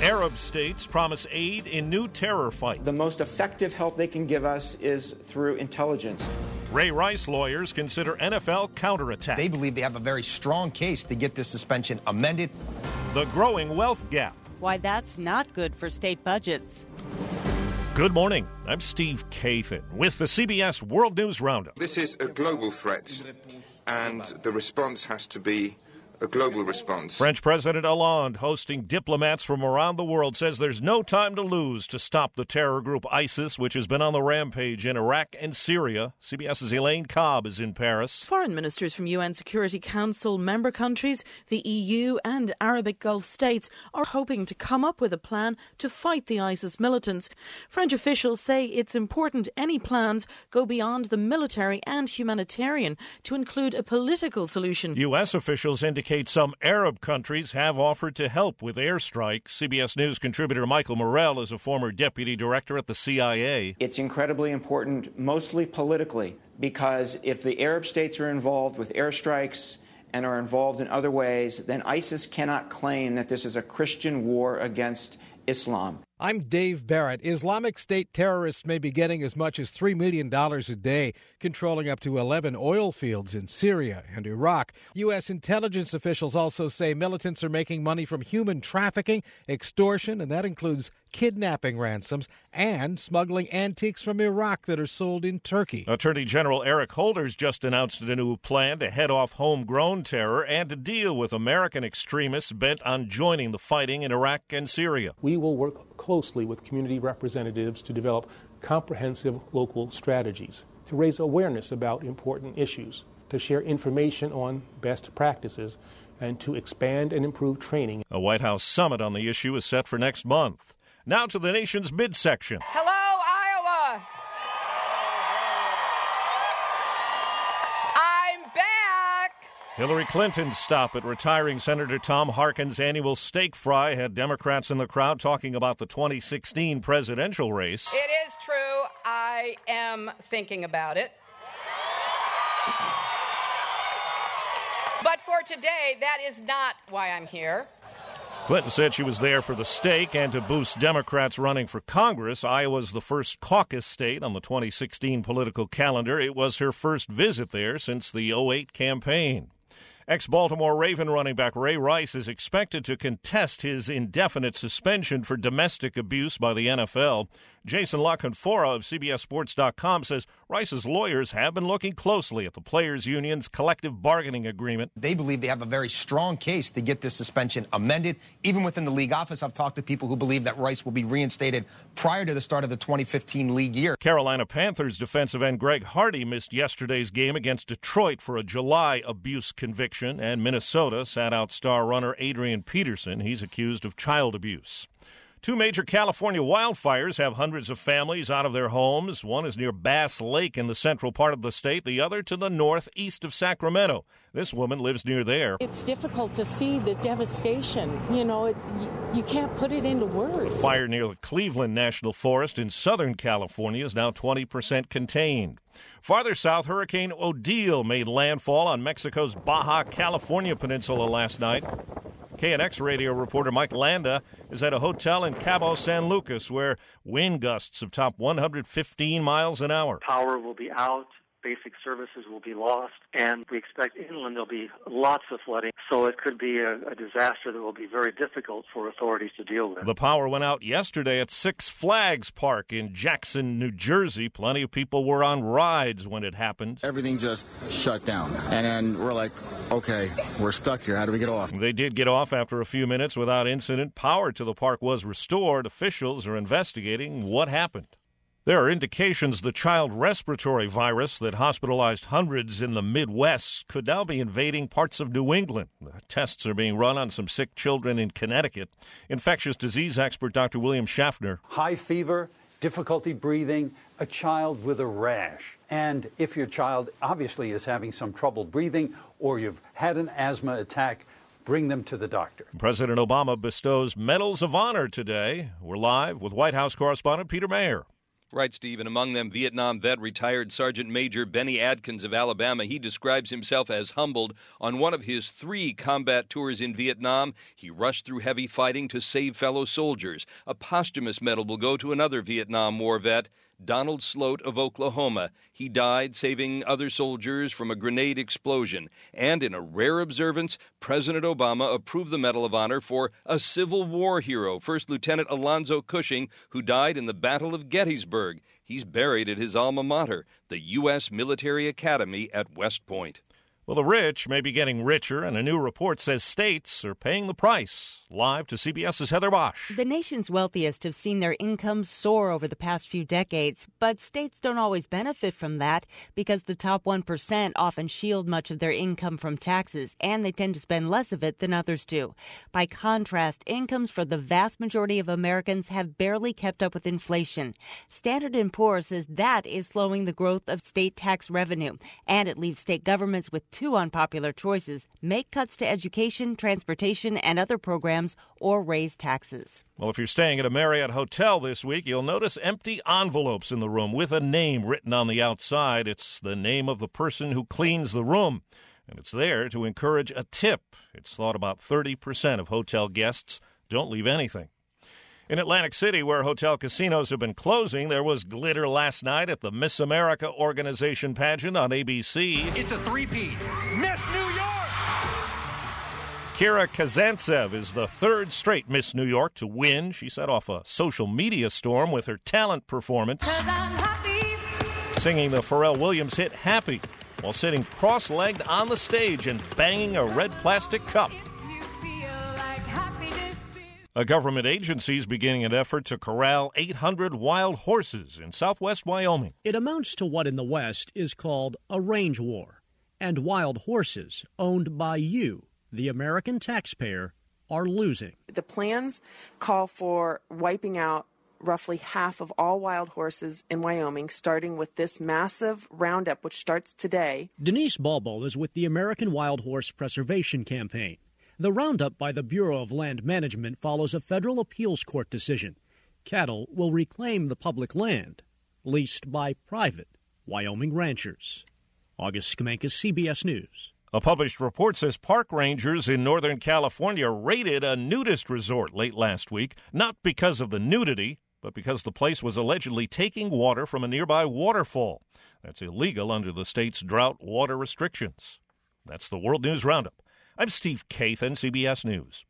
Arab states promise aid in new terror fight. The most effective help they can give us is through intelligence. Ray Rice lawyers consider NFL counterattack. They believe they have a very strong case to get this suspension amended. The growing wealth gap. Why that's not good for state budgets. Good morning. I'm Steve Kathan with the CBS World News Roundup. This is a global threat, and the response has to be a global response. French President Hollande, hosting diplomats from around the world, says there's no time to lose to stop the terror group ISIS, which has been on the rampage in Iraq and Syria. CBS's Elaine Cobb is in Paris. Foreign ministers from UN Security Council member countries, the EU and Arabic Gulf states are hoping to come up with a plan to fight the ISIS militants. French officials say it's important any plans go beyond the military and humanitarian to include a political solution. U.S. officials indicate some Arab countries have offered to help with airstrikes. CBS News contributor Michael Morell is a former deputy director at the CIA. It's incredibly important, mostly politically, because if the Arab states are involved with airstrikes and are involved in other ways, then ISIS cannot claim that this is a Christian war against Islam. I'm Dave Barrett. Islamic State terrorists may be getting as much as $3 million a day, controlling up to 11 oil fields in Syria and Iraq. U.S. intelligence officials also say militants are making money from human trafficking, extortion, and that includes kidnapping ransoms and smuggling antiques from Iraq that are sold in Turkey. Attorney General Eric Holder's just announced a new plan to head off homegrown terror and to deal with American extremists bent on joining the fighting in Iraq and Syria. We will work closely with community representatives to develop comprehensive local strategies, to raise awareness about important issues, to share information on best practices, and to expand and improve training. A White House summit on the issue is set for next month. Now to the nation's midsection. Hello, Iowa! I'm back! Hillary Clinton's stop at retiring Senator Tom Harkin's annual steak fry had Democrats in the crowd talking about the 2016 presidential race. It is true. I am thinking about it. But for today, that is not why I'm here. Clinton said she was there for the steak and to boost Democrats running for Congress. Iowa's the first caucus state on the 2016 political calendar. It was her first visit there since the 2008 campaign. Ex-Baltimore Raven running back Ray Rice is expected to contest his indefinite suspension for domestic abuse by the NFL. Jason LaConfora of CBSSports.com says Rice's lawyers have been looking closely at the Players Union's collective bargaining agreement. They believe they have a very strong case to get this suspension amended. Even within the league office, I've talked to people who believe that Rice will be reinstated prior to the start of the 2015 league year. Carolina Panthers defensive end Greg Hardy missed yesterday's game against Detroit for a July abuse conviction, and Minnesota sat out star runner Adrian Peterson. He's accused of child abuse. Two major California wildfires have hundreds of families out of their homes. One is near Bass Lake in the central part of the state, the other to the northeast of Sacramento. This woman lives near there. It's difficult to see the devastation. You know, you can't put it into words. The fire near the Cleveland National Forest in Southern California is now 20% contained. Farther south, Hurricane Odile made landfall on Mexico's Baja California peninsula last night. KNX radio reporter Mike Landa is at a hotel in Cabo San Lucas where wind gusts have topped 115 miles an hour. Power will be out, basic services will be lost, and we expect inland there'll be lots of flooding. So it could be a disaster that will be very difficult for authorities to deal with. The power went out yesterday at Six Flags Park in Jackson, New Jersey. Plenty of people were on rides when it happened. Everything just shut down. And then we're like, okay, we're stuck here. How do we get off? They did get off after a few minutes without incident. Power to the park was restored. Officials are investigating what happened. There are indications the child respiratory virus that hospitalized hundreds in the Midwest could now be invading parts of New England. Tests are being run on some sick children in Connecticut. Infectious disease expert Dr. William Schaffner. High fever, difficulty breathing, a child with a rash. And if your child obviously is having some trouble breathing or you've had an asthma attack, bring them to the doctor. President Obama bestows Medals of Honor today. We're live with White House correspondent Peter Mayer. Right, Steve, and among them, Vietnam vet retired Sergeant Major Benny Adkins of Alabama. He describes himself as humbled. On one of his 3 combat tours in Vietnam, he rushed through heavy fighting to save fellow soldiers. A posthumous medal will go to another Vietnam War vet, Donald Sloat of Oklahoma. He died saving other soldiers from a grenade explosion. And in a rare observance, President Obama approved the Medal of Honor for a Civil War hero, First Lieutenant Alonzo Cushing, who died in the Battle of Gettysburg. He's buried at his alma mater, the U.S. Military Academy at West Point. Well, the rich may be getting richer, and a new report says states are paying the price. Live to CBS's Heather Bosch. The nation's wealthiest have seen their incomes soar over the past few decades, but states don't always benefit from that because the top 1% often shield much of their income from taxes, and they tend to spend less of it than others do. By contrast, incomes for the vast majority of Americans have barely kept up with inflation. Standard & Poor's says that is slowing the growth of state tax revenue, and it leaves state governments with 2 unpopular choices: make cuts to education, transportation, and other programs, or raise taxes. Well, if you're staying at a Marriott hotel this week, you'll notice empty envelopes in the room with a name written on the outside. It's the name of the person who cleans the room, and it's there to encourage a tip. It's thought about 30% of hotel guests don't leave anything. In Atlantic City, where hotel casinos have been closing, there was glitter last night at the Miss America organization pageant on ABC. It's a three-peat. Miss New York! Kira Kazantsev is the 3rd straight Miss New York to win. She set off a social media storm with her talent performance, singing the Pharrell Williams hit Happy while sitting cross-legged on the stage and banging a red plastic cup. A government agency is beginning an effort to corral 800 wild horses in southwest Wyoming. It amounts to what in the West is called a range war. And wild horses owned by you, the American taxpayer, are losing. The plans call for wiping out roughly half of all wild horses in Wyoming, starting with this massive roundup, which starts today. Denise Balbal is with the American Wild Horse Preservation Campaign. The roundup by the Bureau of Land Management follows a federal appeals court decision. Cattle will reclaim the public land leased by private Wyoming ranchers. August Skamenkas, CBS News. A published report says park rangers in Northern California raided a nudist resort late last week, not because of the nudity, but because the place was allegedly taking water from a nearby waterfall. That's illegal under the state's drought water restrictions. That's the World News Roundup. I'm Steve Kathan, CBS News.